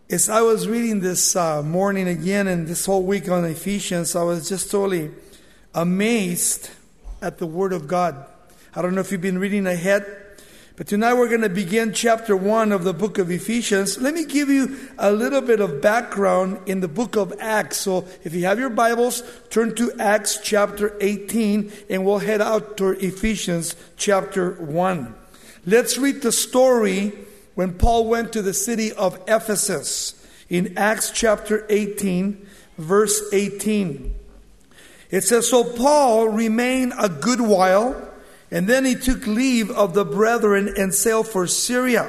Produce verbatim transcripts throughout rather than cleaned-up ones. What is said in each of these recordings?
As I was reading this uh, morning again and this whole week on Ephesians, I was just totally amazed at the Word of God. I don't know if you've been reading ahead, but tonight we're going to begin chapter one of the book of Ephesians. Let me give you a little bit of background in the book of Acts. So if you have your Bibles, turn to Acts chapter eighteen, and we'll head out to Ephesians chapter one. Let's read the story when Paul went to the city of Ephesus in Acts chapter eighteen, verse eighteen. It says, "So Paul remained a good while, and then he took leave of the brethren and sailed for Syria.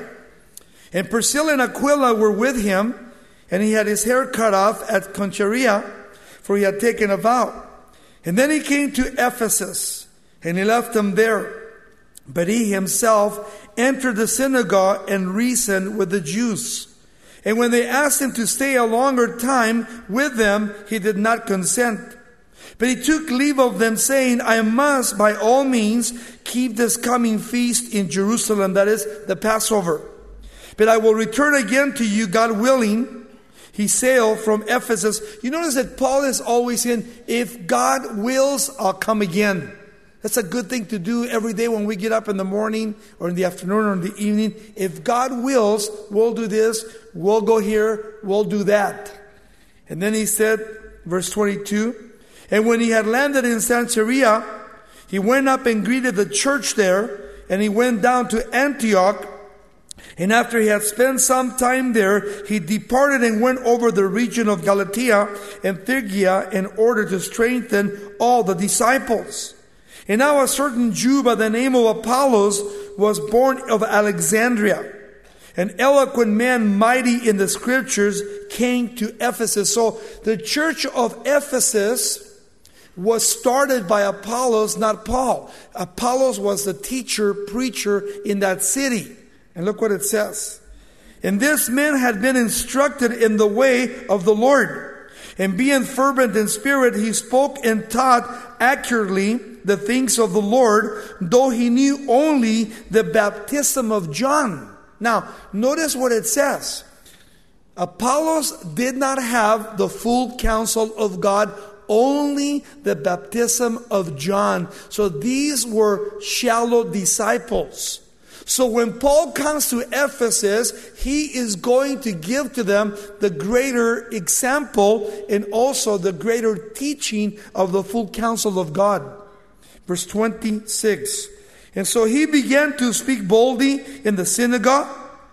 And Priscilla and Aquila were with him, and he had his hair cut off at Cenchreae, for he had taken a vow. And then he came to Ephesus, and he left them there. But he himself entered the synagogue and reasoned with the Jews. And when they asked him to stay a longer time with them, he did not consent. But he took leave of them, saying, I must by all means keep this coming feast in Jerusalem, that is, the Passover. But I will return again to you, God willing." He sailed from Ephesus. You notice that Paul is always saying, if God wills, I'll come again. That's a good thing to do every day when we get up in the morning or in the afternoon or in the evening. If God wills, we'll do this, we'll go here, we'll do that. And then he said, verse twenty-two, "And when he had landed in Caesarea, he went up and greeted the church there, and he went down to Antioch. And after he had spent some time there, he departed and went over the region of Galatia and Phrygia in order to strengthen all the disciples. And now a certain Jew by the name of Apollos was born of Alexandria, an eloquent man mighty in the scriptures, came to Ephesus." So the church of Ephesus was started by Apollos, not Paul. Apollos was the teacher, preacher in that city. And look what it says. "And this man had been instructed in the way of the Lord. And being fervent in spirit, he spoke and taught accurately the things of the Lord, though he knew only the baptism of John." Now, notice what it says. Apollos did not have the full counsel of God, only the baptism of John. So these were shallow disciples. So when Paul comes to Ephesus, he is going to give to them the greater example and also the greater teaching of the full counsel of God. Verse twenty-six. "And so he began to speak boldly in the synagogue.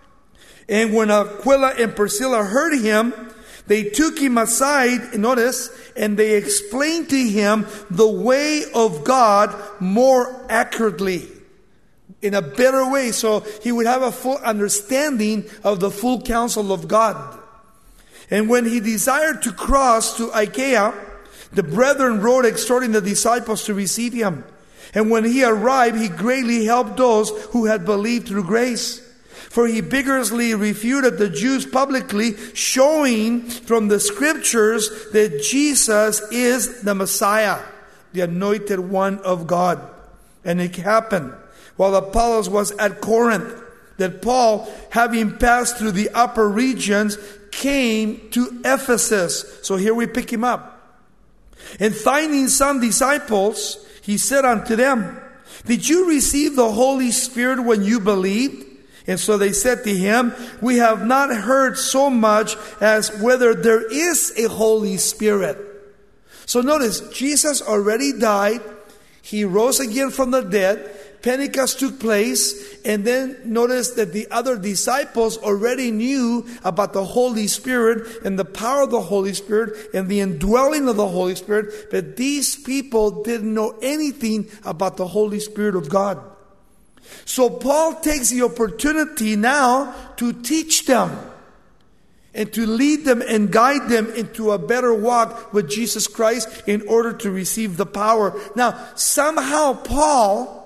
And when Aquila and Priscilla heard him, they took him aside," notice, "and they explained to him the way of God more accurately." In a better way, so he would have a full understanding of the full counsel of God. "And when he desired to cross to Achaia, the brethren wrote exhorting the disciples to receive him. And when he arrived, he greatly helped those who had believed through grace. For he vigorously refuted the Jews publicly, showing from the scriptures that Jesus is the Messiah, the anointed one of God. And it happened, while Apollos was at Corinth, that Paul, having passed through the upper regions, came to Ephesus." So here we pick him up. "And finding some disciples, he said unto them, Did you receive the Holy Spirit when you believed? And so they said to him, We have not heard so much as whether there is a Holy Spirit." So notice, Jesus already died. He rose again from the dead. Pentecost took place, and then notice that the other disciples already knew about the Holy Spirit and the power of the Holy Spirit and the indwelling of the Holy Spirit, but these people didn't know anything about the Holy Spirit of God. So Paul takes the opportunity now to teach them and to lead them and guide them into a better walk with Jesus Christ in order to receive the power. Now, somehow Paul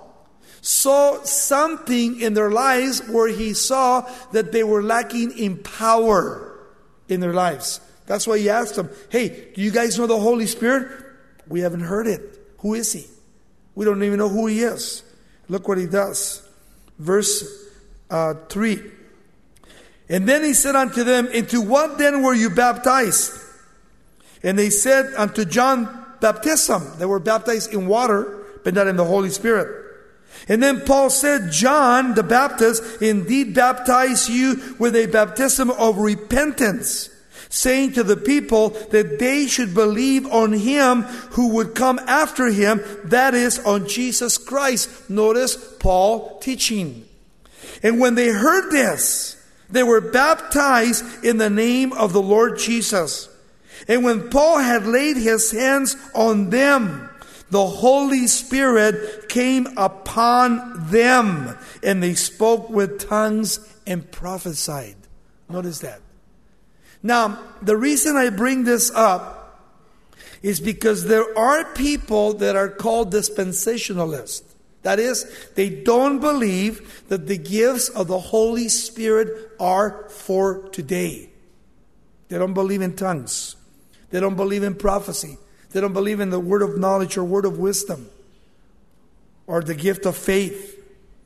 saw something in their lives where he saw that they were lacking in power in their lives. That's why he asked them, "Hey, do you guys know the Holy Spirit?" "We haven't heard it." "Who is he?" "We don't even know who he is." Look what he does. Verse uh, three. And then he said unto them, into what then were you baptized? And they said unto John, baptism. They were baptized in water, but not in the Holy Spirit. And then Paul said, John the Baptist indeed baptized you with a baptism of repentance, saying to the people that they should believe on him who would come after him, that is, on Jesus Christ. Notice Paul teaching. And when they heard this, they were baptized in the name of the Lord Jesus. And when Paul had laid his hands on them, the Holy Spirit came upon them, and they spoke with tongues and prophesied. Notice that. Now, the reason I bring this up is because there are people that are called dispensationalists. That is, they don't believe that the gifts of the Holy Spirit are for today. They don't believe in tongues. They don't believe in prophecy. They don't believe in the word of knowledge or word of wisdom or the gift of faith.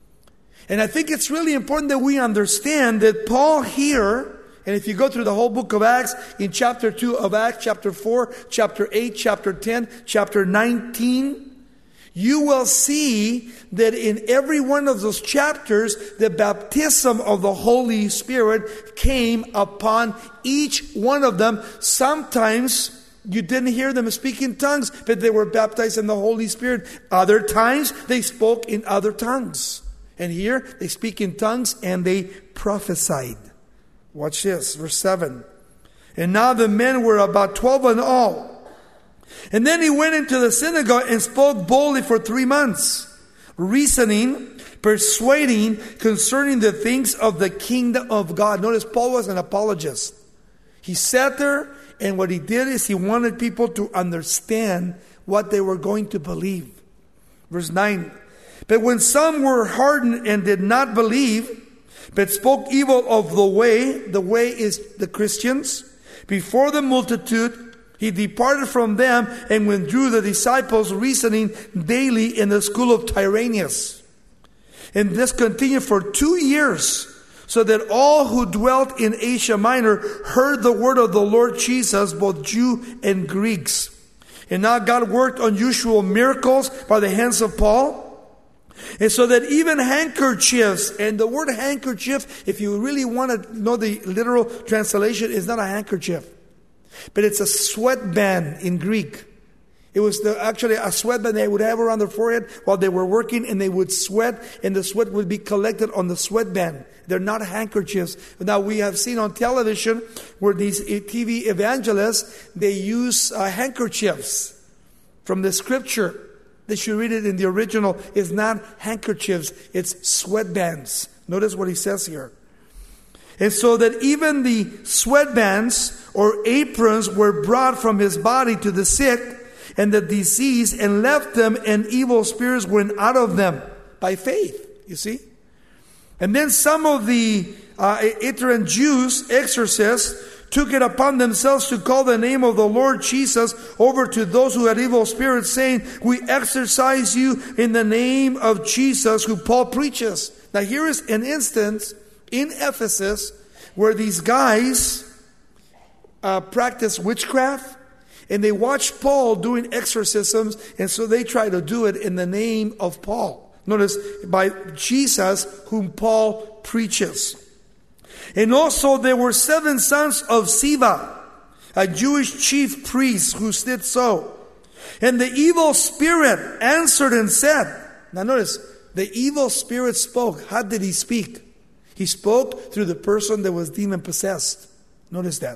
And I think it's really important that we understand that Paul here, and if you go through the whole book of Acts, in chapter two of Acts, chapter four, chapter eight, chapter ten, chapter nineteen, you will see that in every one of those chapters, the baptism of the Holy Spirit came upon each one of them. Sometimes you didn't hear them speak in tongues, but they were baptized in the Holy Spirit. Other times, they spoke in other tongues. And here, they speak in tongues and they prophesied. Watch this, verse seven. And now the men were about twelve in all. And then he went into the synagogue and spoke boldly for three months, reasoning, persuading concerning the things of the kingdom of God. Notice Paul was an apologist. He sat there, and what he did is he wanted people to understand what they were going to believe. Verse nine. But when some were hardened and did not believe, but spoke evil of the way, the way is the Christians, before the multitude, he departed from them and withdrew the disciples, reasoning daily in the school of Tyrannus. And this continued for two years, so that all who dwelt in Asia Minor heard the word of the Lord Jesus, both Jew and Greeks. And now God worked unusual miracles by the hands of Paul. And so that even handkerchiefs, and the word handkerchief, if you really want to know the literal translation, is not a handkerchief, but it's a sweatband in Greek. It was the, actually a sweatband they would have around their forehead while they were working, and they would sweat, and the sweat would be collected on the sweatband. They're not handkerchiefs. Now, we have seen on television where these T V evangelists, they use uh, handkerchiefs from the scripture. They should read it in the original. It's not handkerchiefs, it's sweatbands. Notice what he says here. And so that even the sweatbands or aprons were brought from his body to the sick and the diseased, and left them, and evil spirits went out of them by faith. You see? And then some of the uh, itinerant Jews, exorcists, took it upon themselves to call the name of the Lord Jesus over to those who had evil spirits, saying, we exorcise you in the name of Jesus, who Paul preaches. Now here is an instance in Ephesus where these guys uh, practice witchcraft, and they watch Paul doing exorcisms, and so they try to do it in the name of Paul. Notice, by Jesus, whom Paul preaches. And also there were seven sons of Sceva, a Jewish chief priest, who did so. And the evil spirit answered and said, now notice, the evil spirit spoke. How did he speak? He spoke through the person that was demon possessed. Notice that.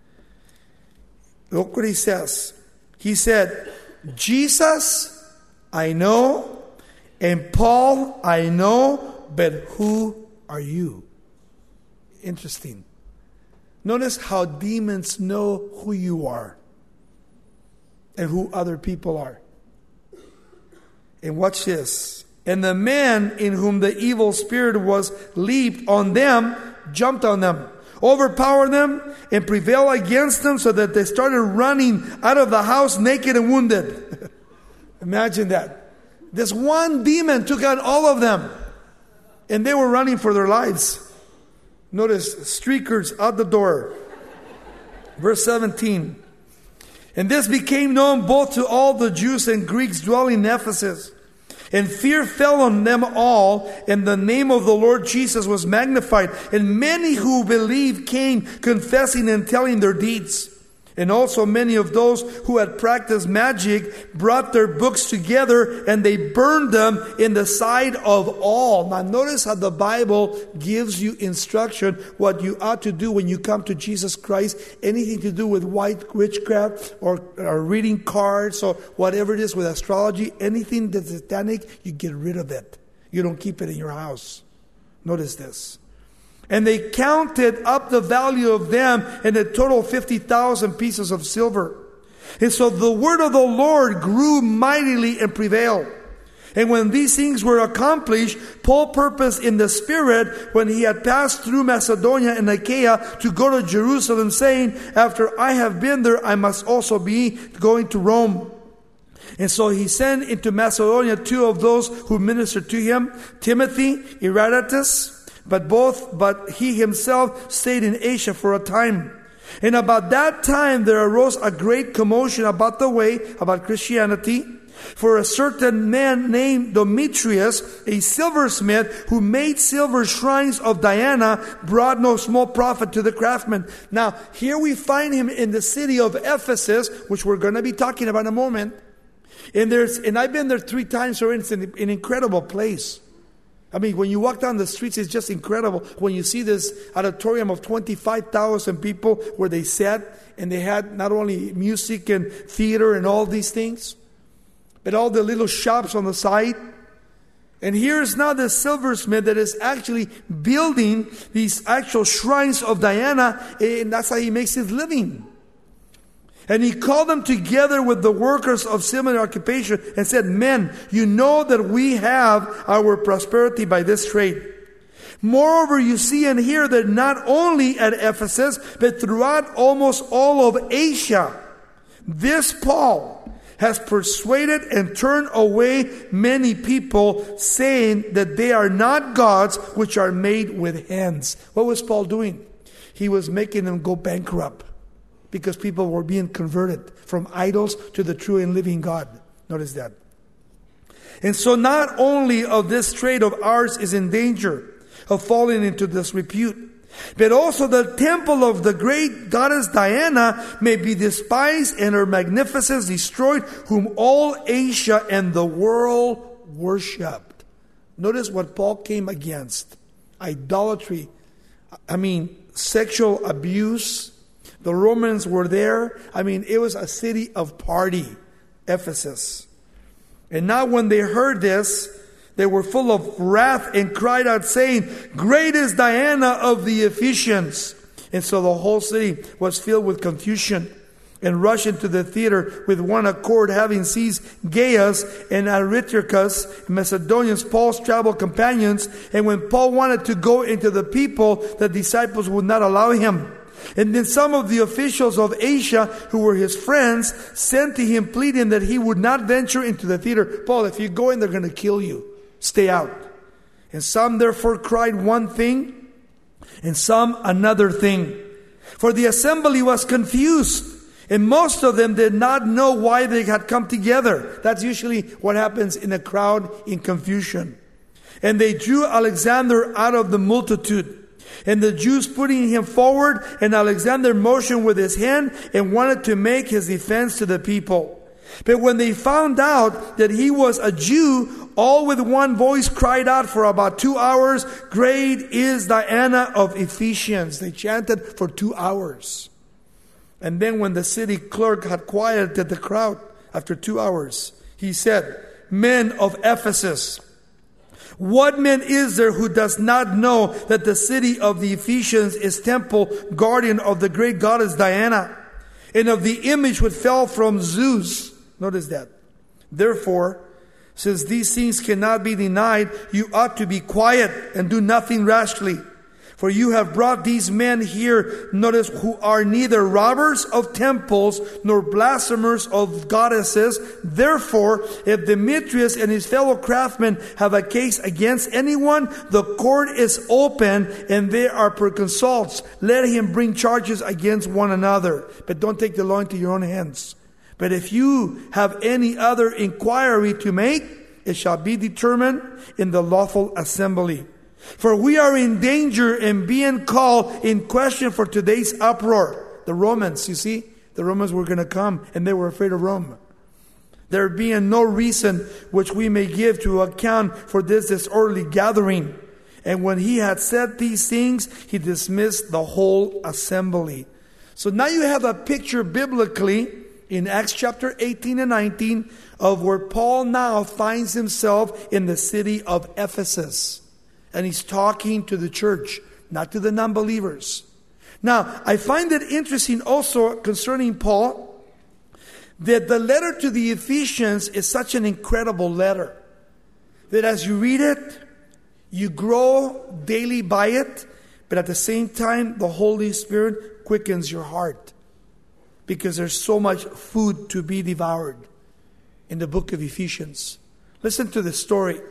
Look what he says. He said, Jesus, I know, and Paul, I know, but who are you? Interesting. Notice how demons know who you are and who other people are. And watch this. And the man in whom the evil spirit was leaped on them, jumped on them, overpowered them, and prevailed against them, so that they started running out of the house naked and wounded. Imagine that. This one demon took out all of them, and they were running for their lives. Notice, streakers out the door. Verse seventeen. And this became known both to all the Jews and Greeks dwelling in Ephesus. And fear fell on them all, and the name of the Lord Jesus was magnified. And many who believed came, confessing and telling their deeds. And also many of those who had practiced magic brought their books together, and they burned them in the sight of all. Now notice how the Bible gives you instruction what you ought to do when you come to Jesus Christ. Anything to do with white witchcraft or, or reading cards or whatever it is with astrology, anything that's satanic, you get rid of it. You don't keep it in your house. Notice this. And they counted up the value of them in a total of fifty thousand pieces of silver. And so the word of the Lord grew mightily and prevailed. And when these things were accomplished, Paul purposed in the Spirit, when he had passed through Macedonia and Achaia, to go to Jerusalem, saying, after I have been there, I must also be going to Rome. And so he sent into Macedonia two of those who ministered to him, Timothy, Erastus. But both, but he himself stayed in Asia for a time. And about that time there arose a great commotion about the way, about Christianity. For a certain man named Demetrius, a silversmith, who made silver shrines of Diana, brought no small profit to the craftsmen. Now, here we find him in the city of Ephesus, which we're going to be talking about in a moment. And there's, and I've been there three times already. It's an, an incredible place. I mean, when you walk down the streets, it's just incredible. When you see this auditorium of twenty-five thousand people where they sat and they had not only music and theater and all these things, but all the little shops on the side. And here's now the silversmith that is actually building these actual shrines of Diana, and that's how he makes his living. And he called them together with the workers of similar occupation and said, men, you know that we have our prosperity by this trade. Moreover, you see and hear that not only at Ephesus, but throughout almost all of Asia, this Paul has persuaded and turned away many people, saying that they are not gods which are made with hands. What was Paul doing? He was making them go bankrupt. Because people were being converted from idols to the true and living God. Notice that. And so not only of this trade of ours is in danger of falling into disrepute, but also the temple of the great goddess Diana may be despised and her magnificence destroyed, whom all Asia and the world worshipped. Notice what Paul came against. Idolatry. I mean, sexual abuse. The Romans were there. I mean, it was a city of party, Ephesus. And now when they heard this, they were full of wrath and cried out, saying, great is Diana of the Ephesians. And so the whole city was filled with confusion and rushed into the theater with one accord, having seized Gaius and Aristarchus, Macedonians, Paul's travel companions. And when Paul wanted to go into the people, the disciples would not allow him. And then some of the officials of Asia, who were his friends, sent to him pleading that he would not venture into the theater. Paul, if you go in, they're going to kill you. Stay out. And some therefore cried one thing, and some another thing. For the assembly was confused, and most of them did not know why they had come together. That's usually what happens in a crowd in confusion. And they drew Alexander out of the multitude. And the Jews putting him forward, and Alexander motioned with his hand and wanted to make his defense to the people. But when they found out that he was a Jew, all with one voice cried out for about two hours, great is Diana of Ephesians. They chanted for two hours. And then when the city clerk had quieted the crowd after two hours, he said, men of Ephesus, what man is there who does not know that the city of the Ephesians is temple guardian of the great goddess Diana, and of the image which fell from Zeus? Notice that. Therefore, since these things cannot be denied, you ought to be quiet and do nothing rashly. For you have brought these men here, notice, who are neither robbers of temples nor blasphemers of goddesses. Therefore, if Demetrius and his fellow craftsmen have a case against anyone, the court is open and they are proconsuls. Let him bring charges against one another. But don't take the law into your own hands. But if you have any other inquiry to make, it shall be determined in the lawful assembly. For we are in danger in being called in question for today's uproar. The Romans, you see, the Romans were going to come and they were afraid of Rome. There being no reason which we may give to account for this disorderly gathering. And when he had said these things, he dismissed the whole assembly. So now you have a picture biblically in Acts chapter eighteen and nineteen of where Paul now finds himself in the city of Ephesus. And he's talking to the church, not to the non-believers. Now, I find it interesting also concerning Paul that the letter to the Ephesians is such an incredible letter that as you read it, you grow daily by it, but at the same time, the Holy Spirit quickens your heart because there's so much food to be devoured in the book of Ephesians. Listen to the story.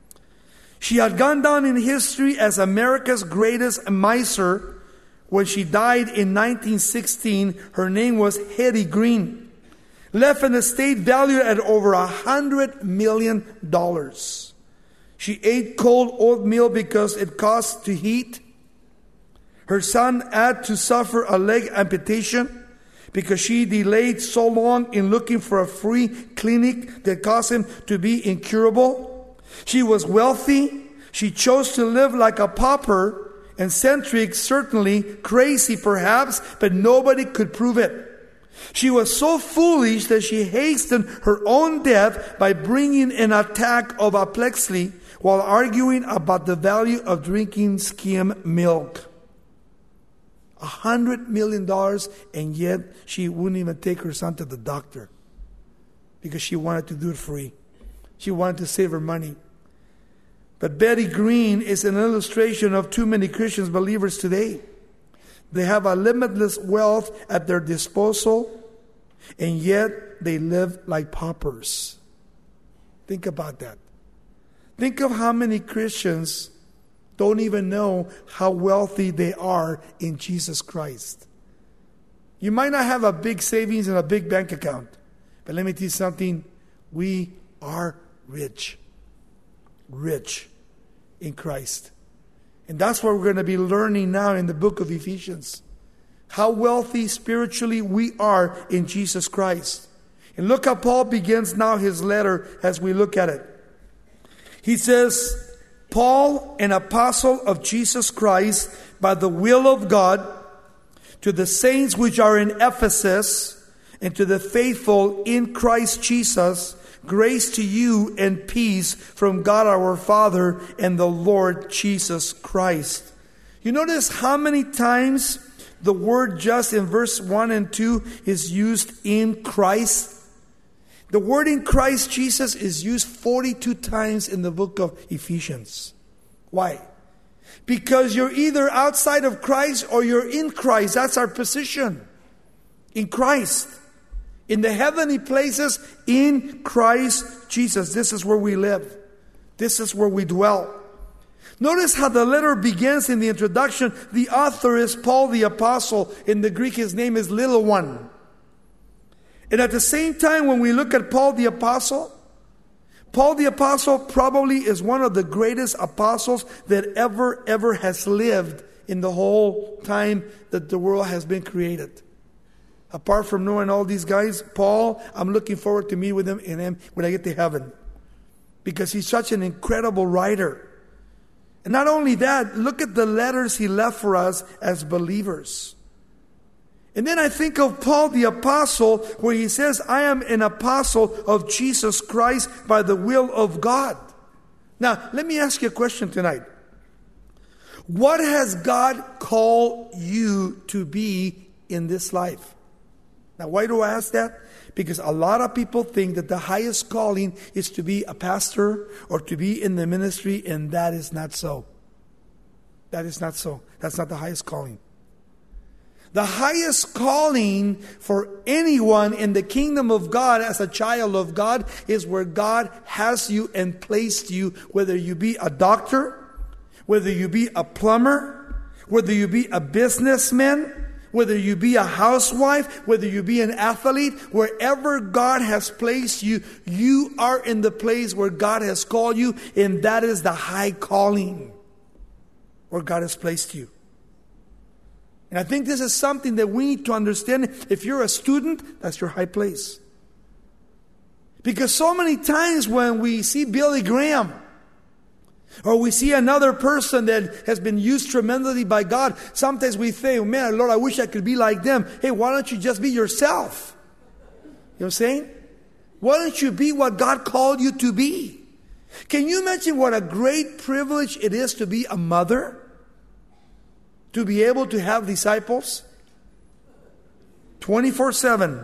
She had gone down in history as America's greatest miser. When she died in nineteen sixteen, her name was Hetty Green. Left an estate valued at over a hundred million dollars. She ate cold oatmeal because it cost to heat. Her son had to suffer a leg amputation because she delayed so long in looking for a free clinic that caused him to be incurable. She was wealthy. She chose to live like a pauper, eccentric, certainly, crazy perhaps, but nobody could prove it. She was so foolish that she hastened her own death by bringing an attack of apoplexy while arguing about the value of drinking skim milk. A hundred million dollars, and yet she wouldn't even take her son to the doctor because she wanted to do it free. She wanted to save her money. But Betty Green is an illustration of too many Christian believers today. They have a limitless wealth at their disposal, and yet they live like paupers. Think about that. Think of how many Christians don't even know how wealthy they are in Jesus Christ. You might not have a big savings and a big bank account, but let me tell you something. We are rich. Rich in Christ. And that's what we're going to be learning now in the book of Ephesians. How wealthy spiritually we are in Jesus Christ. And look how Paul begins now his letter as we look at it. He says, Paul, an apostle of Jesus Christ, by the will of God, to the saints which are in Ephesus, and to the faithful in Christ Jesus, grace to you and peace from God our Father and the Lord Jesus Christ. You notice how many times the word just in verse one and two is used in Christ? The word in Christ Jesus is used forty-two times in the book of Ephesians. Why? Because you're either outside of Christ or you're in Christ. That's our position. In Christ. In the heavenly places, in Christ Jesus. This is where we live. This is where we dwell. Notice how the letter begins in the introduction. The author is Paul the Apostle. In the Greek, his name is Little One. And at the same time, when we look at Paul the Apostle, Paul the Apostle probably is one of the greatest apostles that ever, ever has lived in the whole time that the world has been created. Apart from knowing all these guys, Paul, I'm looking forward to meet with him and him when I get to heaven. Because he's such an incredible writer. And not only that, look at the letters he left for us as believers. And then I think of Paul the Apostle, where he says, I am an apostle of Jesus Christ by the will of God. Now, let me ask you a question tonight. What has God called you to be in this life? Now, why do I ask that? Because a lot of people think that the highest calling is to be a pastor or to be in the ministry, and that is not so. That is not so. That's not the highest calling. The highest calling for anyone in the kingdom of God as a child of God is where God has you and placed you, whether you be a doctor, whether you be a plumber, whether you be a businessman, whether you be a housewife, whether you be an athlete, wherever God has placed you, you are in the place where God has called you, and that is the high calling where God has placed you. And I think this is something that we need to understand. If you're a student, that's your high place. Because so many times when we see Billy Graham, or we see another person that has been used tremendously by God, sometimes we think, man, Lord, I wish I could be like them. Hey, why don't you just be yourself? You know what I'm saying? Why don't you be what God called you to be? Can you imagine what a great privilege it is to be a mother? To be able to have disciples twenty-four seven.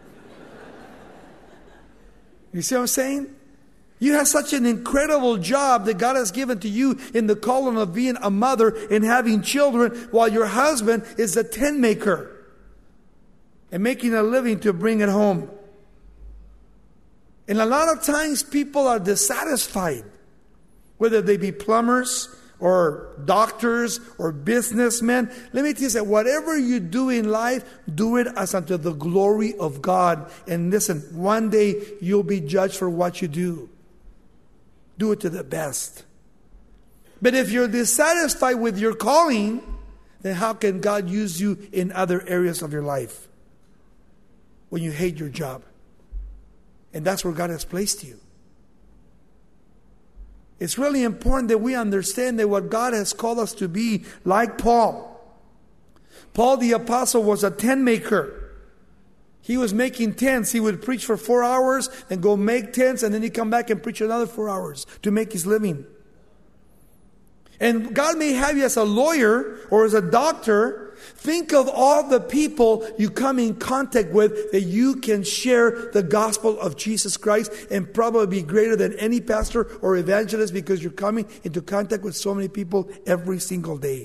You see what I'm saying? You have such an incredible job that God has given to you in the calling of being a mother and having children, while your husband is a tent maker and making a living to bring it home. And a lot of times people are dissatisfied, whether they be plumbers or doctors or businessmen. Let me tell you that whatever you do in life, do it as unto the glory of God. And listen, one day you'll be judged for what you do. Do it to the best. But if you're dissatisfied with your calling, then how can God use you in other areas of your life when you hate your job? And that's where God has placed you. It's really important that we understand that what God has called us to be, like Paul. Paul the apostle was a tent maker. He was making tents. He would preach for four hours and go make tents, and then he'd come back and preach another four hours to make his living. And God may have you as a lawyer or as a doctor. Think of all the people you come in contact with that you can share the gospel of Jesus Christ, and probably be greater than any pastor or evangelist, because you're coming into contact with so many people every single day.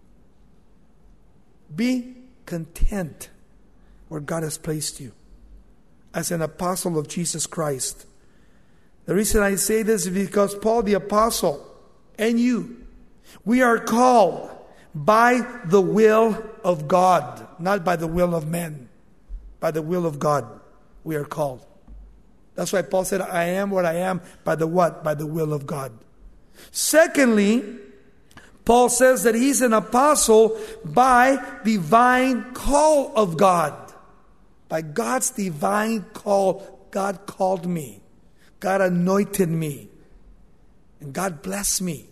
Be content where God has placed you as an apostle of Jesus Christ. The reason I say this is because Paul the apostle and you, we are called by the will of God, not by the will of men. By the will of God, we are called. That's why Paul said, I am what I am by the what? By the will of God. Secondly, Paul says that he's an apostle by divine call of God. By God's divine call, God called me. God anointed me. And God blessed me.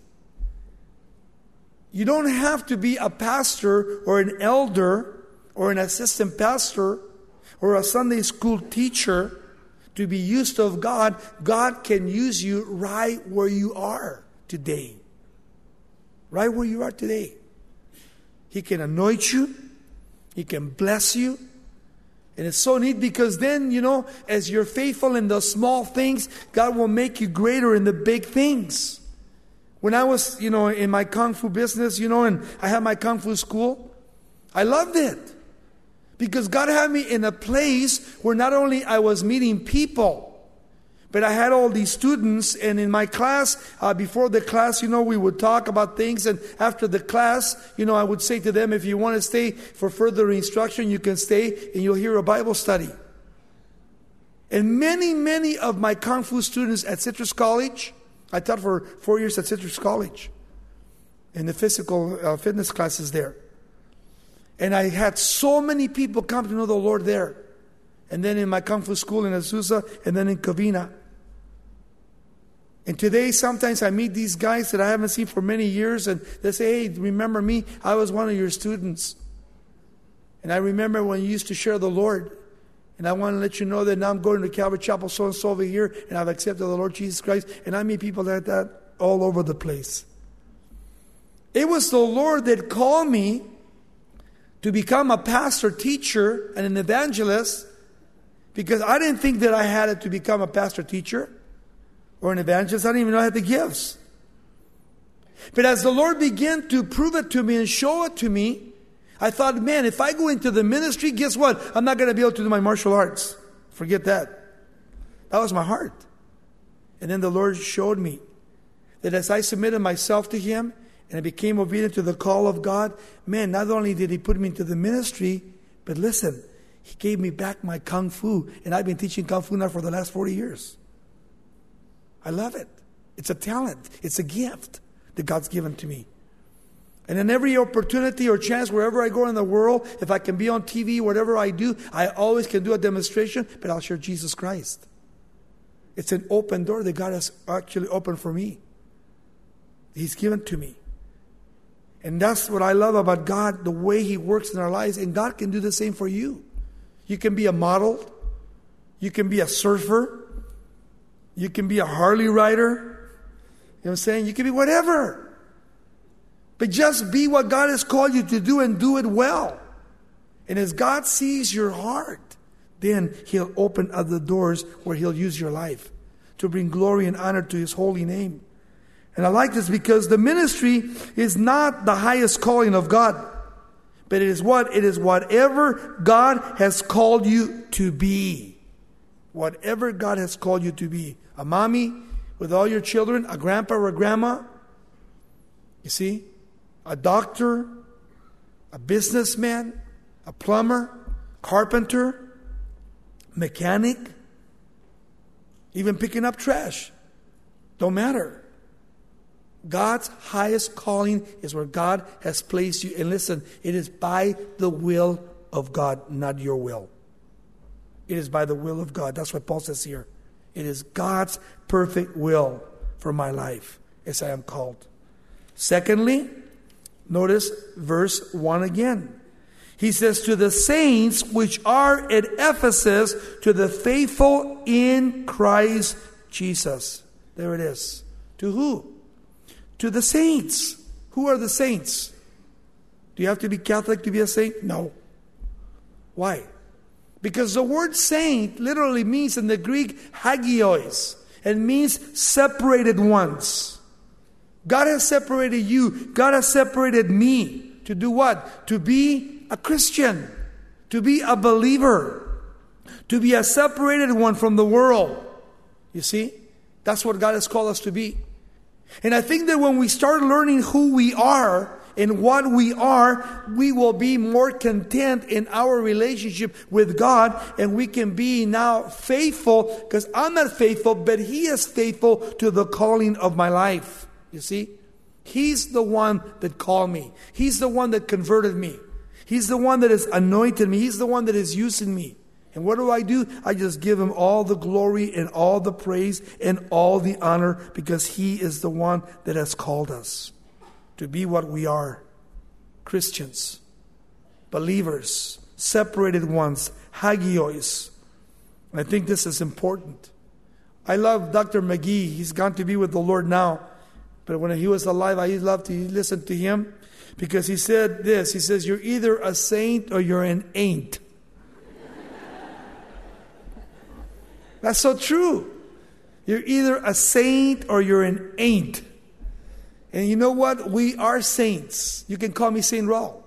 You don't have to be a pastor or an elder or an assistant pastor or a Sunday school teacher to be used of God. God can use you right where you are today. Right where you are today. He can anoint you. He can bless you. And it's so neat, because then, you know, as you're faithful in the small things, God will make you greater in the big things. When I was, you know, in my Kung Fu business, you know, and I had my Kung Fu school, I loved it. Because God had me in a place where not only I was meeting people, but I had all these students. And in my class, uh, before the class, you know, we would talk about things. And after the class, you know, I would say to them, if you want to stay for further instruction, you can stay and you'll hear a Bible study. And many, many of my Kung Fu students at Citrus College, I taught for four years at Citrus College in the physical uh, fitness classes there. And I had so many people come to know the Lord there. And then in my Kung Fu school in Azusa, and then in Covina. And today, sometimes I meet these guys that I haven't seen for many years, and they say, hey, remember me? I was one of your students. And I remember when you used to share the Lord. And I want to let you know that now I'm going to Calvary Chapel so-and-so over here, and I've accepted the Lord Jesus Christ. And I meet people like that all over the place. It was the Lord that called me to become a pastor, teacher, and an evangelist, because I didn't think that I had it to become a pastor, teacher, or an evangelist. I didn't even know I had the gifts. But as the Lord began to prove it to me and show it to me, I thought, man, if I go into the ministry, guess what? I'm not going to be able to do my martial arts. Forget that. That was my heart. And then the Lord showed me that as I submitted myself to Him and I became obedient to the call of God, man, not only did He put me into the ministry, but listen, He gave me back my Kung Fu. And I've been teaching Kung Fu now for the last forty years. I love it. It's a talent. It's a gift that God's given to me. And in every opportunity or chance, wherever I go in the world, if I can be on T V, whatever I do, I always can do a demonstration, but I'll share Jesus Christ. It's an open door that God has actually opened for me. He's given to me. And that's what I love about God, the way He works in our lives. And God can do the same for you. You can be a model. You can be a surfer. You can be a Harley rider. You know what I'm saying? You can be whatever. But just be what God has called you to do and do it well. And as God sees your heart, then He'll open other doors where He'll use your life to bring glory and honor to His holy name. And I like this because the ministry is not the highest calling of God. But it is what? It is whatever God has called you to be. Whatever God has called you to be. A mommy with all your children, a grandpa or a grandma. You see? A doctor, a businessman, a plumber, carpenter, mechanic, even picking up trash. Don't matter. God's highest calling is where God has placed you. And listen, it is by the will of God, not your will. It is by the will of God. That's what Paul says here. It is God's perfect will for my life as I am called. Secondly, notice verse one again. He says, to the saints which are at Ephesus, to the faithful in Christ Jesus. There it is. To who? To the saints. Who are the saints? Do you have to be Catholic to be a saint? No. Why? Because the word saint literally means in the Greek hagios. It means separated ones. God has separated you. God has separated me. To do what? To be a Christian. To be a believer. To be a separated one from the world. You see? That's what God has called us to be. And I think that when we start learning who we are and what we are, we will be more content in our relationship with God, and we can be now faithful, because I'm not faithful, but He is faithful to the calling of my life. You see? He's the one that called me. He's the one that converted me. He's the one that has anointed me. He's the one that is using me. And what do I do? I just give Him all the glory and all the praise and all the honor, because He is the one that has called us to be what we are. Christians, believers, separated ones, hagios. I think this is important. I love Doctor McGee. He's gone to be with the Lord now. But when he was alive, I loved to listen to him, because he said this. He says, you're either a saint or you're an ain't. That's so true. You're either a saint or you're an ain't. And you know what? We are saints. You can call me Saint Raul.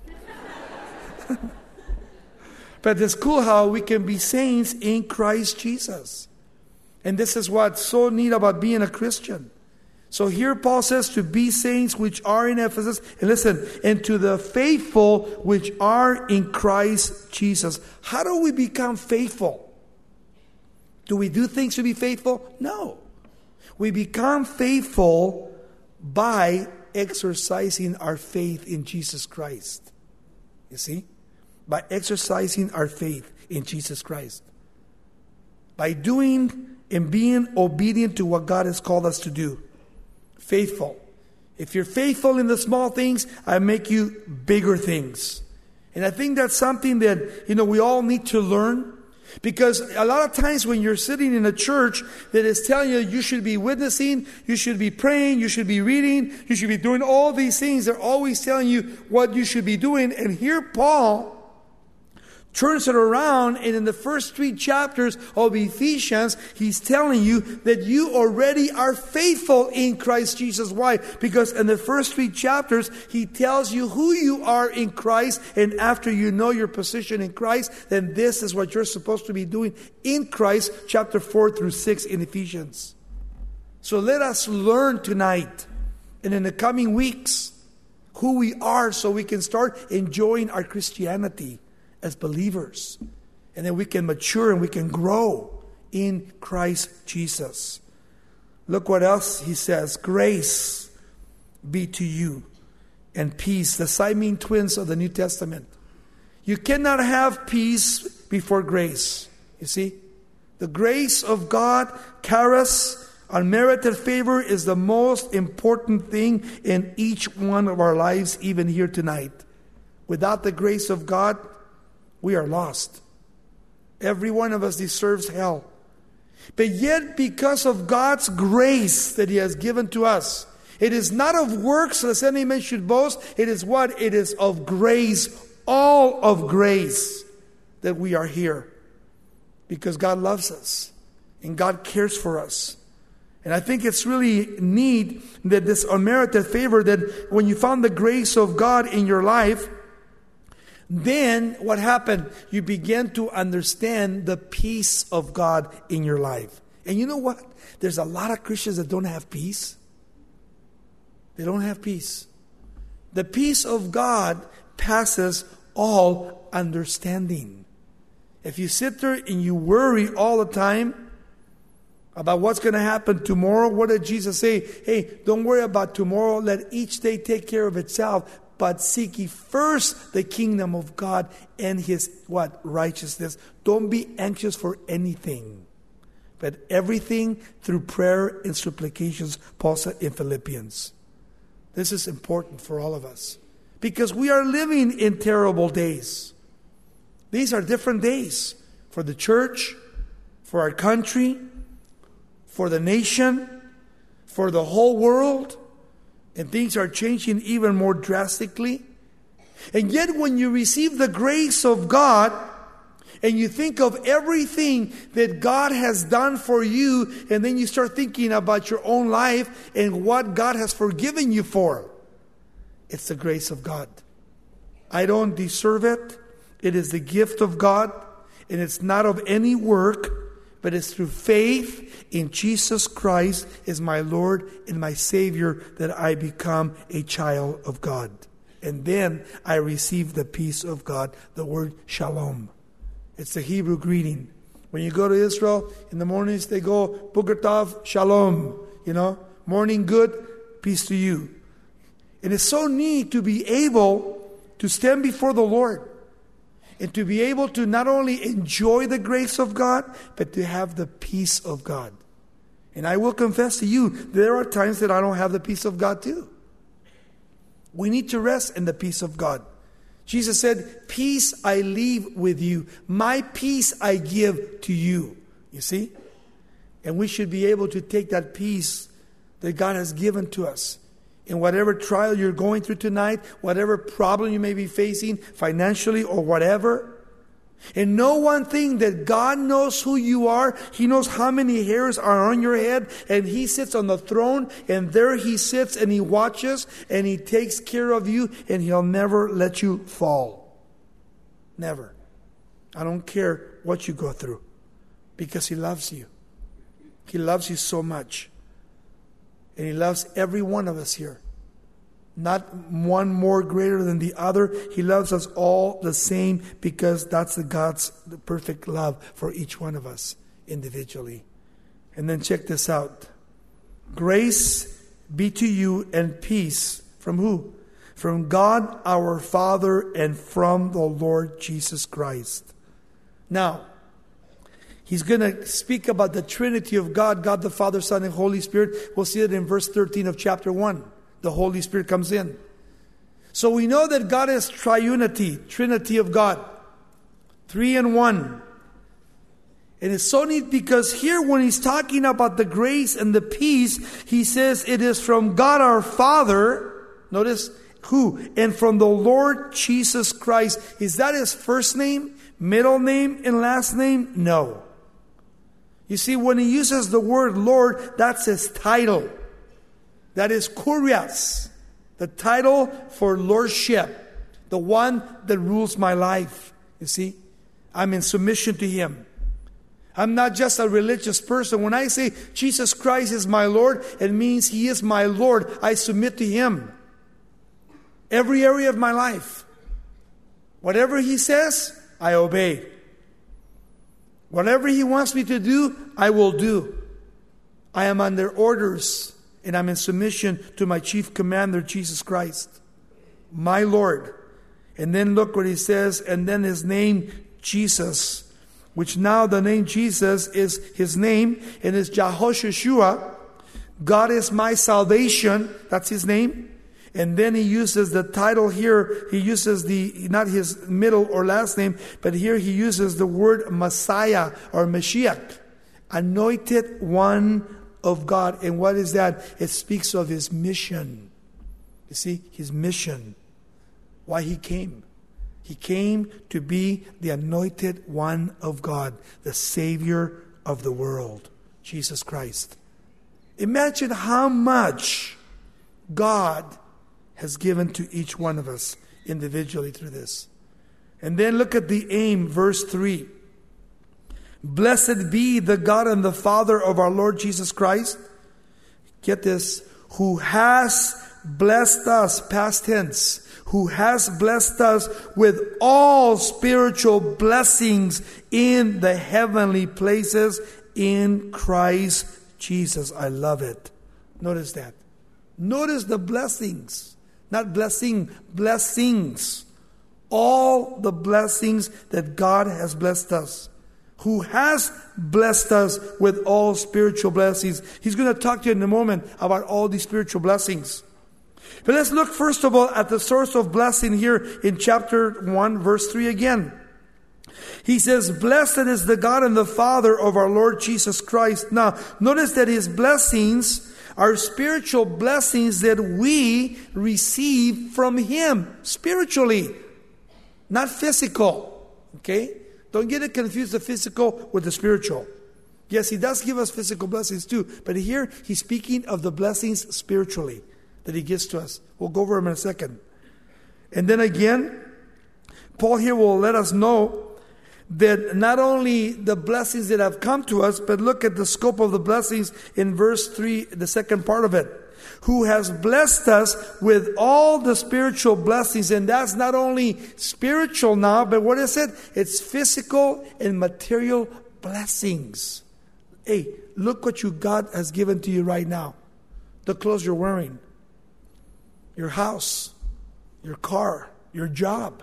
But it's cool how we can be saints in Christ Jesus. And this is what's so neat about being a Christian. So here Paul says to be saints which are in Ephesus. And listen, and to the faithful which are in Christ Jesus. How do we become faithful? Do we do things to be faithful? No. We become faithful by exercising our faith in Jesus Christ. You see? By exercising our faith in Jesus Christ. By doing and being obedient to what God has called us to do. Faithful. If you're faithful in the small things, I make you bigger things. And I think that's something that, you know, we all need to learn. Because a lot of times when you're sitting in a church that is telling you you should be witnessing, you should be praying, you should be reading, you should be doing all these things, they're always telling you what you should be doing. And here Paul turns it around, and in the first three chapters of Ephesians, he's telling you that you already are faithful in Christ Jesus. Why? Because in the first three chapters, he tells you who you are in Christ, and after you know your position in Christ, then this is what you're supposed to be doing in Christ, chapter four through six in Ephesians. So let us learn tonight and in the coming weeks who we are, so we can start enjoying our Christianity as believers. And then we can mature and we can grow in Christ Jesus. Look what else he says. Grace be to you and peace. The Siamese twins of the New Testament. You cannot have peace before grace. You see? The grace of God, charis, unmerited favor, is the most important thing in each one of our lives, even here tonight. Without the grace of God, we are lost. Every one of us deserves hell. But yet, because of God's grace that he has given to us, it is not of works, lest any man should boast. It is what? It is of grace, all of grace, that we are here. Because God loves us. And God cares for us. And I think it's really neat that this unmerited favor, that when you found the grace of God in your life, then what happened? You began to understand the peace of God in your life. And you know what? There's a lot of Christians that don't have peace. They don't have peace. The peace of God passes all understanding. If you sit there and you worry all the time about what's going to happen tomorrow, what did Jesus say? Hey, don't worry about tomorrow. Let each day take care of itself. But seek ye first the kingdom of God and his what? Righteousness. Don't be anxious for anything, but everything through prayer and supplications, Paul said in Philippians. This is important for all of us. Because we are living in terrible days. These are different days for the church, for our country, for the nation, for the whole world. And things are changing even more drastically. And yet when you receive the grace of God, and you think of everything that God has done for you, and then you start thinking about your own life and what God has forgiven you for, it's the grace of God. I don't deserve it. It is the gift of God, and it's not of any work, but it's through faith in Jesus Christ as my Lord and my Savior that I become a child of God. And then I receive the peace of God, the word shalom. It's the Hebrew greeting. When you go to Israel, in the mornings they go, Boker Tov, shalom. You know, morning good, peace to you. And it's so neat to be able to stand before the Lord and to be able to not only enjoy the grace of God, but to have the peace of God. And I will confess to you, there are times that I don't have the peace of God too. We need to rest in the peace of God. Jesus said, peace I leave with you. My peace I give to you. You see? And we should be able to take that peace that God has given to us. In whatever trial you're going through tonight, whatever problem you may be facing financially or whatever. And know one thing, that God knows who you are. He knows how many hairs are on your head. And He sits on the throne. And there He sits and He watches. And He takes care of you. And He'll never let you fall. Never. I don't care what you go through. Because He loves you. He loves you so much. And He loves every one of us here. Not one more greater than the other. He loves us all the same, because that's the God's the perfect love for each one of us individually. And then check this out. Grace be to you and peace. From who? From God our Father and from the Lord Jesus Christ. Now, He's going to speak about the Trinity of God, God the Father, Son, and Holy Spirit. We'll see it in verse thirteen of chapter one. The Holy Spirit comes in. So we know that God is triunity, Trinity of God. Three in one. And it's so neat because here when He's talking about the grace and the peace, He says it is from God our Father, notice, Who? And from the Lord Jesus Christ. Is that his first name, middle name, and last name? No. You see, when he uses the word Lord, that's his title. That is kurios, the title for lordship, the one that rules my life. You see, I'm in submission to him. I'm not just a religious person. When I say Jesus Christ is my Lord, it means he is my Lord. I submit to him. Every area of my life. Whatever he says, I obey. Whatever he wants me to do, I will do. I am under orders, and I'm in submission to my chief commander, Jesus Christ, my Lord. And then look what he says, and then his name, Jesus, which now the name Jesus is his name, and is Jehoshua. God is my salvation. That's his name. And then he uses the title here. He uses the, not his middle or last name, but here he uses the word Messiah or Mashiach, anointed one of God. And what is that? It speaks of his mission. You see, his mission. Why he came. He came to be the anointed one of God, the Savior of the world, Jesus Christ. Imagine how much God has given to each one of us individually through this. And then look at the aim, verse three. Blessed be the God and the Father of our Lord Jesus Christ. Get this. Who has blessed us, past tense, who has blessed us with all spiritual blessings in the heavenly places in Christ Jesus. I love it. Notice that. Notice the blessings. Not blessing, blessings. All the blessings that God has blessed us. Who has blessed us with all spiritual blessings. He's going to talk to you in a moment about all these spiritual blessings. But let's look first of all at the source of blessing here in chapter one, verse three again. He says, blessed is the God and the Father of our Lord Jesus Christ. Now, notice that his blessings are spiritual blessings that we receive from him spiritually, not physical. Okay? Don't get it confused, the physical with the spiritual. Yes, he does give us physical blessings too, but here he's speaking of the blessings spiritually that he gives to us. We'll go over them in a second. And then again, Paul here will let us know that not only the blessings that have come to us, but look at the scope of the blessings in verse three, the second part of it. Who has blessed us with all the spiritual blessings. And that's not only spiritual now, but what is it? It's physical and material blessings. Hey, look what you God has given to you right now. The clothes you're wearing. Your house. Your car. Your job.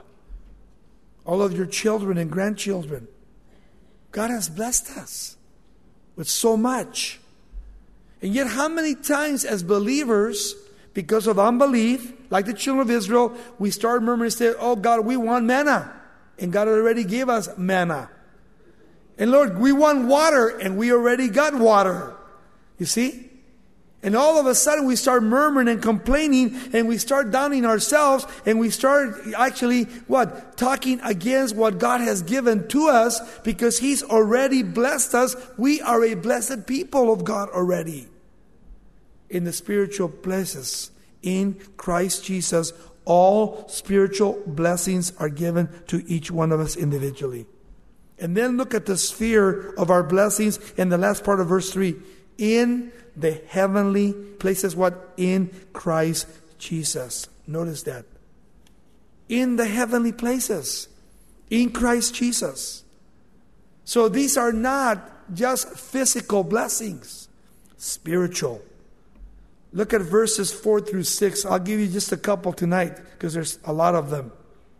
All of your children and grandchildren. God has blessed us with so much. And yet how many times as believers, because of unbelief, like the children of Israel, we start murmuring and say, oh God, we want manna. And God already gave us manna. And Lord, we want water, and we already got water. You see? And all of a sudden we start murmuring and complaining, and we start downing ourselves, and we start actually, what? Talking against what God has given to us, because he's already blessed us. We are a blessed people of God already. In the spiritual places, in Christ Jesus, all spiritual blessings are given to each one of us individually. And then look at the sphere of our blessings in the last part of verse three. In the heavenly places, what? In Christ Jesus. Notice that. In the heavenly places. In Christ Jesus. So these are not just physical blessings. Spiritual. Look at verses four through six. I'll give you just a couple tonight because there's a lot of them.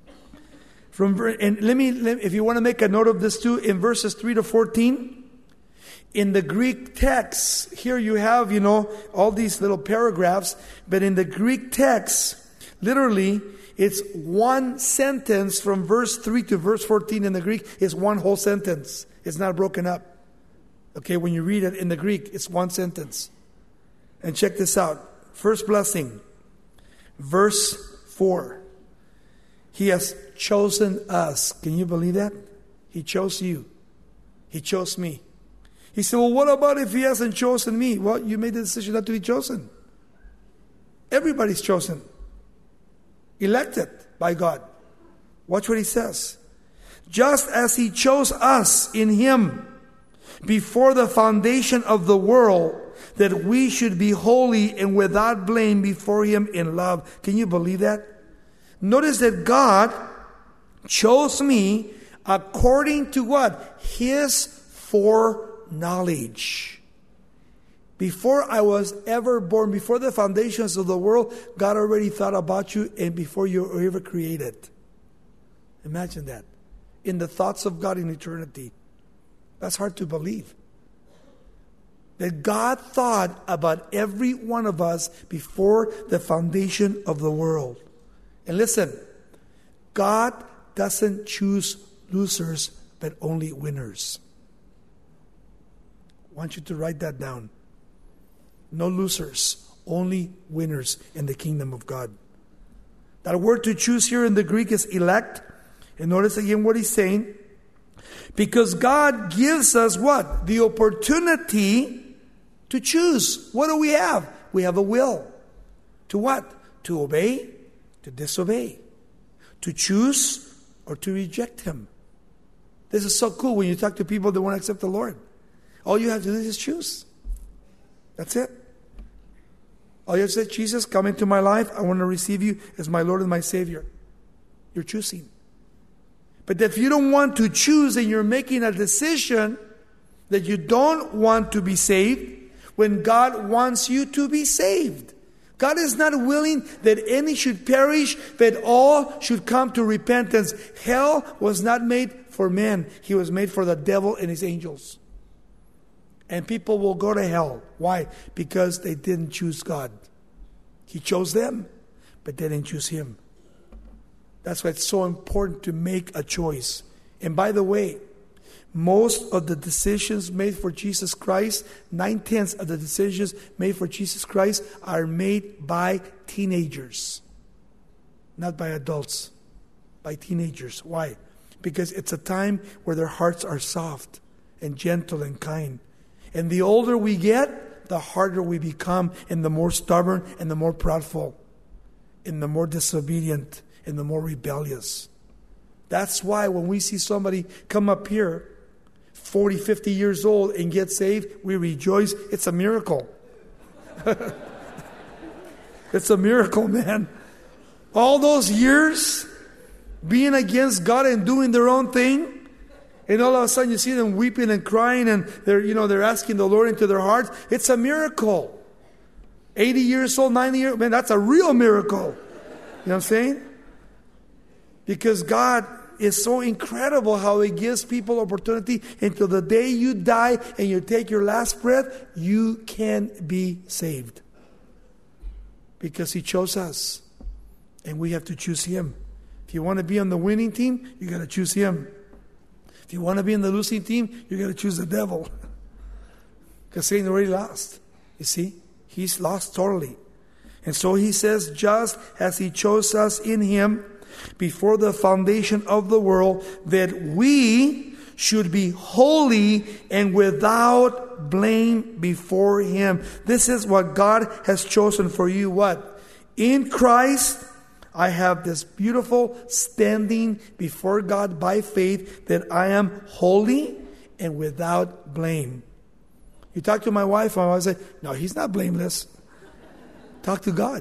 From and let me, let, if you want to make a note of this too, in verses three to fourteen. In the Greek text, here you have, you know, all these little paragraphs, but in the Greek text, literally, it's one sentence from verse three to verse fourteen in the Greek is one whole sentence. It's not broken up. Okay, when you read it in the Greek, it's one sentence. And check this out. First blessing, verse Four, He has chosen us. Can you believe that? He chose you. He chose me. He said, well, what about if He hasn't chosen me? Well, you made the decision not to be chosen. Everybody's chosen. Elected by God. Watch what He says. Just as He chose us in Him before the foundation of the world, that we should be holy and without blame before Him in love. Can you believe that? Notice that God chose me according to what? His foreknowledge. Before I was ever born, before the foundations of the world, God already thought about you, and before you were ever created. Imagine that. In the thoughts of God in eternity. That's hard to believe. That God thought about every one of us before the foundation of the world. And listen, God doesn't choose losers, but only winners. I want you to write that down. No losers, only winners in the kingdom of God. That word to choose here in the Greek is elect. And notice again what he's saying. Because God gives us what? The opportunity to choose. What do we have? We have a will. To what? To obey, to disobey. To choose or to reject Him. This is so cool when you talk to people that want to accept the Lord. All you have to do is choose. That's it. All you have to say, Jesus, come into my life. I want to receive you as my Lord and my Savior. You're choosing. But if you don't want to choose and you're making a decision that you don't want to be saved, when God wants you to be saved. God is not willing that any should perish, but all should come to repentance. Hell was not made for man. He was made for the devil and his angels. And people will go to hell. Why? Because they didn't choose God. He chose them, but they didn't choose Him. That's why it's so important to make a choice. And by the way, most of the decisions made for Jesus Christ, nine-tenths of the decisions made for Jesus Christ are made by teenagers. Not by adults. By teenagers. Why? Because it's a time where their hearts are soft and gentle and kind. And the older we get, the harder we become, and the more stubborn and the more proudful, and the more disobedient, and the more rebellious. That's why when we see somebody come up here, forty, fifty years old, and get saved, we rejoice. It's a miracle. It's a miracle, man. All those years being against God and doing their own thing, and all of a sudden you see them weeping and crying, and they're, you know, they're asking the Lord into their hearts. It's a miracle. eighty years old, ninety years old, man, that's a real miracle. You know what I'm saying? Because God is so incredible how He gives people opportunity until the day you die and you take your last breath, you can be saved. Because He chose us. And we have to choose Him. If you want to be on the winning team, you got to choose Him. If you want to be in the losing team, you got to choose the devil. Because Satan already lost. You see? He's lost totally. And so He says, just as He chose us in Him before the foundation of the world, that we should be holy and without blame before Him. This is what God has chosen for you. What? In Christ, I have this beautiful standing before God by faith that I am holy and without blame. You talk to my wife, and I say, no, he's not blameless. Talk to God.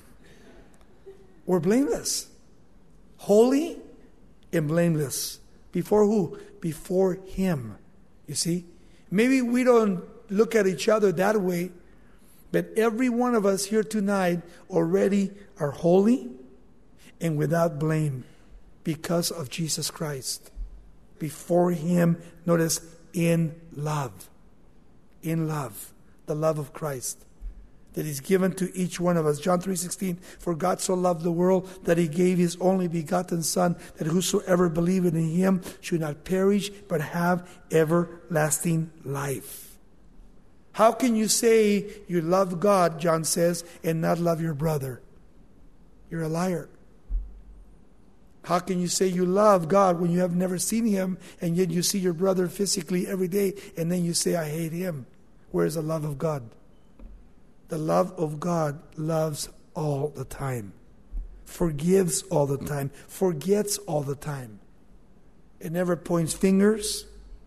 We're blameless. Holy and blameless. Before who? Before Him. You see? Maybe we don't look at each other that way, but every one of us here tonight already are holy and without blame because of Jesus Christ. Before Him, notice, in love. In love. The love of Christ that He's given to each one of us. John three sixteen, for God so loved the world that He gave His only begotten Son, that whosoever believeth in Him should not perish, but have everlasting life. How can you say you love God, John says, and not love your brother? You're a liar. How can you say you love God when you have never seen Him, and yet you see your brother physically every day, and then you say, I hate him? Where is the love of God? The love of God loves all the time, forgives all the time, forgets all the time. It never points fingers.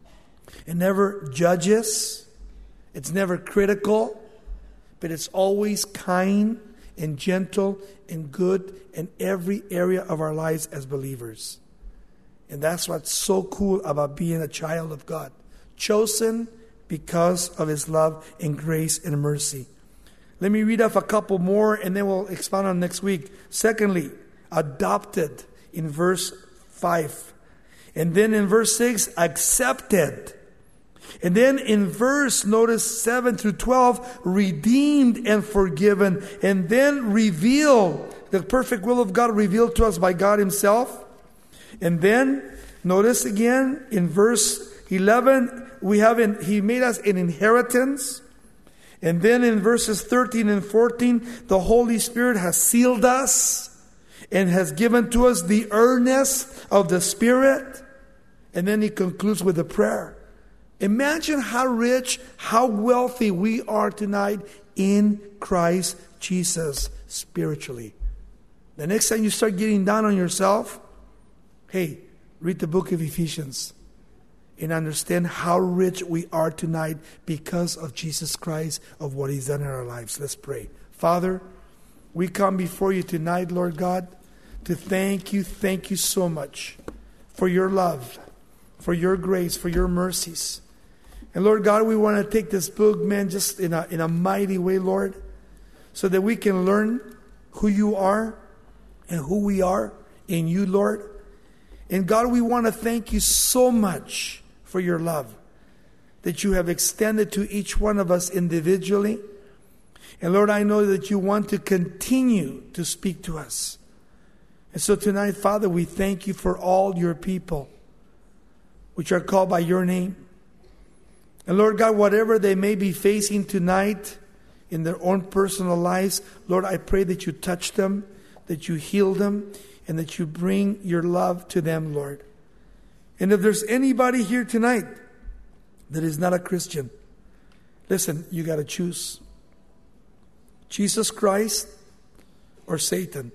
It never judges. It's never critical. But it's always kind and gentle and good in every area of our lives as believers. And that's what's so cool about being a child of God. Chosen because of His love and grace and mercy. Let me read off a couple more and then we'll expound on next week. Secondly, adopted in verse five. And then in verse six, accepted. And then in verse, notice seven through twelve, redeemed and forgiven. And then revealed, the perfect will of God revealed to us by God Himself. And then, notice again, in verse eleven, we have in, He made us an inheritance. And then in verses thirteen and fourteen, the Holy Spirit has sealed us and has given to us the earnest of the Spirit. And then He concludes with a prayer. Imagine how rich, how wealthy we are tonight in Christ Jesus spiritually. The next time you start getting down on yourself, hey, read the book of Ephesians and understand how rich we are tonight because of Jesus Christ, of what He's done in our lives. Let's pray. Father, we come before You tonight, Lord God, to thank You, thank You so much for Your love, for Your grace, for Your mercies. And Lord God, we want to take this book, man, just in a, in a mighty way, Lord, so that we can learn who You are and who we are in You, Lord. And God, we want to thank You so much for Your love that You have extended to each one of us individually. And Lord, I know that You want to continue to speak to us. And so tonight, Father, we thank You for all Your people, which are called by Your name. And Lord God, whatever they may be facing tonight in their own personal lives, Lord, I pray that You touch them, that You heal them, and that You bring Your love to them, Lord. And if there's anybody here tonight that is not a Christian, listen, you got to choose. Jesus Christ or Satan.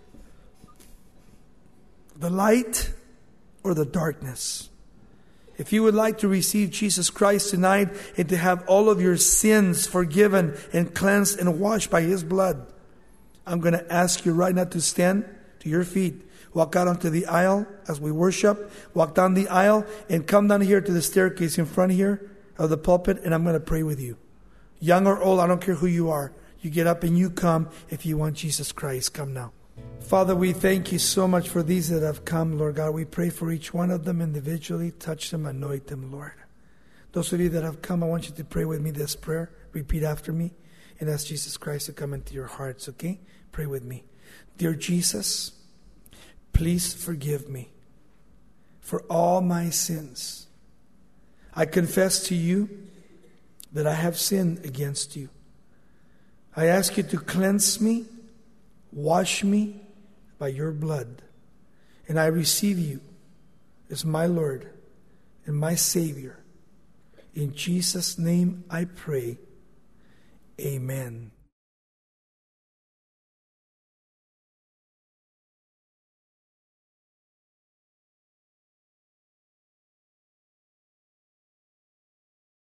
The light or the darkness. If you would like to receive Jesus Christ tonight and to have all of your sins forgiven and cleansed and washed by His blood, I'm going to ask you right now to stand to your feet. Walk out onto the aisle as we worship. Walk down the aisle and come down here to the staircase in front here of the pulpit, and I'm going to pray with you. Young or old, I don't care who you are. You get up and you come if you want Jesus Christ. Come now. Father, we thank You so much for these that have come, Lord God. We pray for each one of them individually. Touch them, anoint them, Lord. Those of you that have come, I want you to pray with me this prayer. Repeat after me and ask Jesus Christ to come into your hearts, okay? Pray with me. Dear Jesus, please forgive me for all my sins. I confess to You that I have sinned against You. I ask You to cleanse me, wash me by Your blood. And I receive You as my Lord and my Savior. In Jesus' name I pray. Amen.